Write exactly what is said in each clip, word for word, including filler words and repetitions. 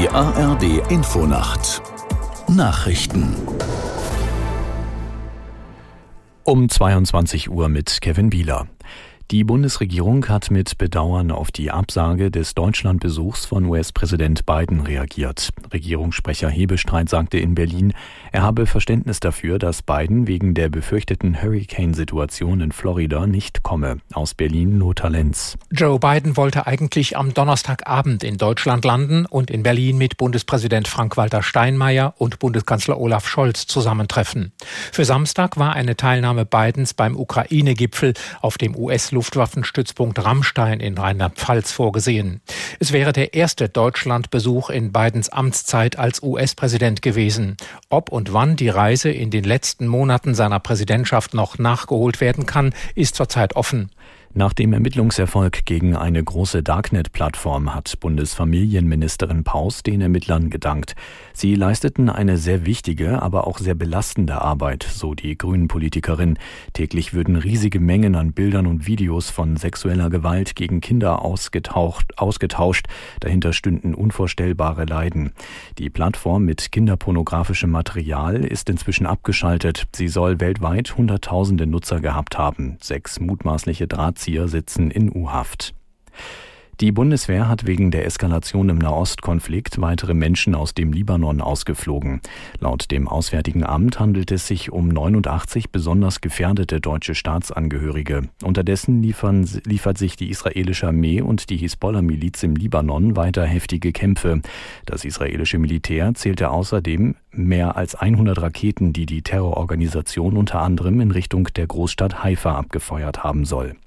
Die A R D Infonacht Nachrichten um zweiundzwanzig Uhr mit Kevin Bieler. Die Bundesregierung hat mit Bedauern auf die Absage des Deutschlandbesuchs von U S-Präsident Biden reagiert. Regierungssprecher Hebestreit sagte in Berlin, er habe Verständnis dafür, dass Biden wegen der befürchteten Hurricane-Situation in Florida nicht komme. Aus Berlin Lothar Lenz. Joe Biden wollte eigentlich am Donnerstagabend in Deutschland landen und in Berlin mit Bundespräsident Frank-Walter Steinmeier und Bundeskanzler Olaf Scholz zusammentreffen. Für Samstag war eine Teilnahme Bidens beim Ukraine-Gipfel auf dem U S Luftwaffenstützpunkt Ramstein in Rheinland-Pfalz vorgesehen. Es wäre der erste Deutschlandbesuch in Bidens Amtszeit als U S-Präsident gewesen. Ob und wann die Reise in den letzten Monaten seiner Präsidentschaft noch nachgeholt werden kann, ist zurzeit offen. Nach dem Ermittlungserfolg gegen eine große Darknet-Plattform hat Bundesfamilienministerin Paus den Ermittlern gedankt. Sie leisteten eine sehr wichtige, aber auch sehr belastende Arbeit, so die Grünen-Politikerin. Täglich würden riesige Mengen an Bildern und Videos von sexueller Gewalt gegen Kinder ausgetaucht, ausgetauscht. Dahinter stünden unvorstellbare Leiden. Die Plattform mit kinderpornografischem Material ist inzwischen abgeschaltet. Sie soll weltweit Hunderttausende Nutzer gehabt haben. Sechs mutmaßliche Drahtzieher sitzen in U-Haft. Die Bundeswehr hat wegen der Eskalation im Nahostkonflikt weitere Menschen aus dem Libanon ausgeflogen. Laut dem Auswärtigen Amt handelt es sich um neunundachtzig besonders gefährdete deutsche Staatsangehörige. Unterdessen liefern, liefert sich die israelische Armee und die Hisbollah-Miliz im Libanon weiter heftige Kämpfe. Das israelische Militär zählte außerdem mehr als hundert Raketen, die die Terrororganisation unter anderem in Richtung der Großstadt Haifa abgefeuert haben soll.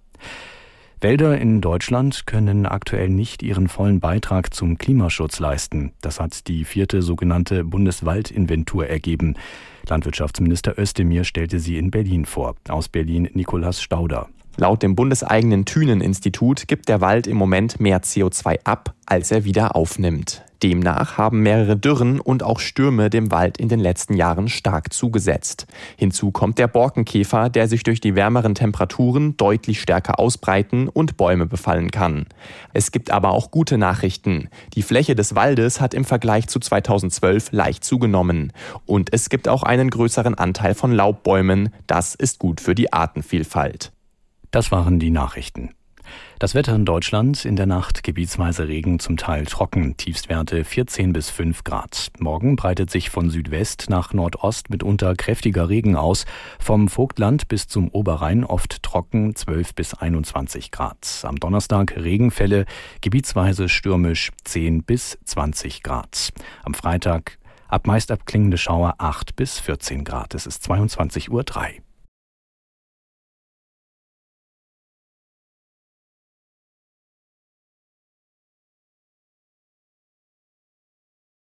Wälder in Deutschland können aktuell nicht ihren vollen Beitrag zum Klimaschutz leisten. Das hat die vierte sogenannte Bundeswaldinventur ergeben. Landwirtschaftsminister Özdemir stellte sie in Berlin vor. Aus Berlin Nikolaus Stauder. Laut dem bundeseigenen Thünen-Institut gibt der Wald im Moment mehr C O zwei ab, als er wieder aufnimmt. Demnach haben mehrere Dürren und auch Stürme dem Wald in den letzten Jahren stark zugesetzt. Hinzu kommt der Borkenkäfer, der sich durch die wärmeren Temperaturen deutlich stärker ausbreiten und Bäume befallen kann. Es gibt aber auch gute Nachrichten. Die Fläche des Waldes hat im Vergleich zu zweitausendzwölf leicht zugenommen. Und es gibt auch einen größeren Anteil von Laubbäumen. Das ist gut für die Artenvielfalt. Das waren die Nachrichten. Das Wetter in Deutschland: in der Nacht gebietsweise Regen, zum Teil trocken, Tiefstwerte vierzehn bis fünf Grad. Morgen breitet sich von Südwest nach Nordost mitunter kräftiger Regen aus. Vom Vogtland bis zum Oberrhein oft trocken, zwölf bis einundzwanzig Grad. Am Donnerstag Regenfälle, gebietsweise stürmisch, zehn bis zwanzig Grad. Am Freitag ab meist abklingende Schauer, acht bis vierzehn Grad. Es ist zweiundzwanzig Uhr drei.